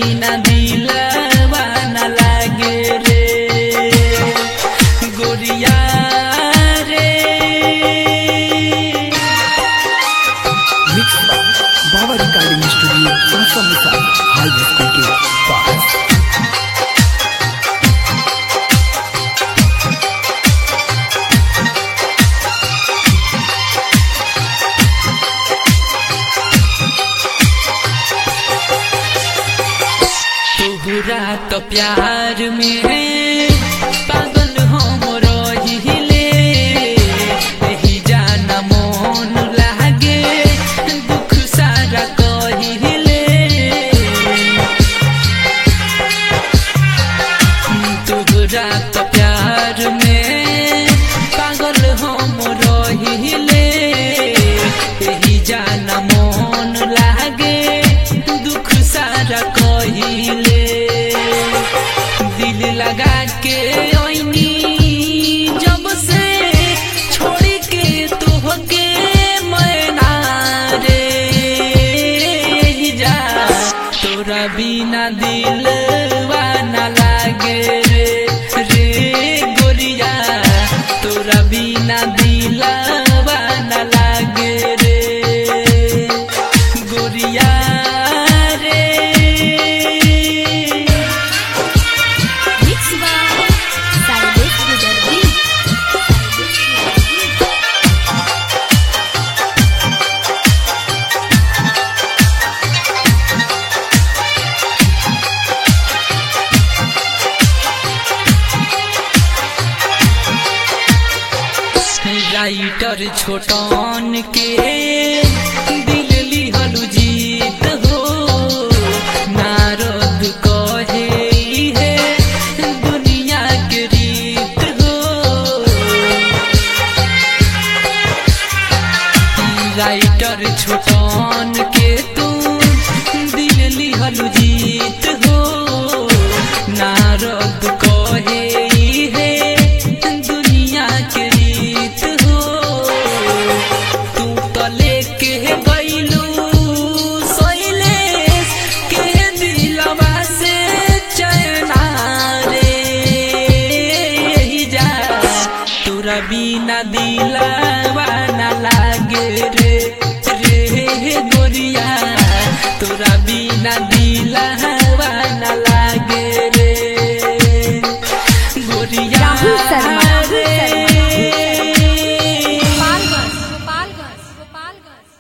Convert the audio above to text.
बिना दिलवा न लागे रे गोरिया रे। मिक्स बाबा रिकॉर्डिंग स्टूडियो हाई स्कूल के पास। तोहरा तो प्यार में पागल हम रहिले यही जाना मन लागे दुख सारा कहिले। तोहरा तो प्यार में पागल हम रहिले यही जाना मन लागे दुख सारा कहिले। दिल लगा के ओइनी जब से छोड़ के तोहके मैना रे जा तोरा बिना दिलवा न लागे रे रे गोरिया तोरा बिना दिलवा न लागे रे गोरिया रे। राइटर छोटन के दिल लिहलु जीत हो नारद कहे है दुनिया के रीत हो। राइटर छोटन के तू दिल लिहलु जीत हो नारद कहे है दुनिया के रीत हो। तू तो लेके गइलू शैलेश के दिलवा से चैना रे जा तोरा बिना दिलवा न लागे रे रे गोरिया तोरा बिना दिलवा न लागे रे गोरिया रे।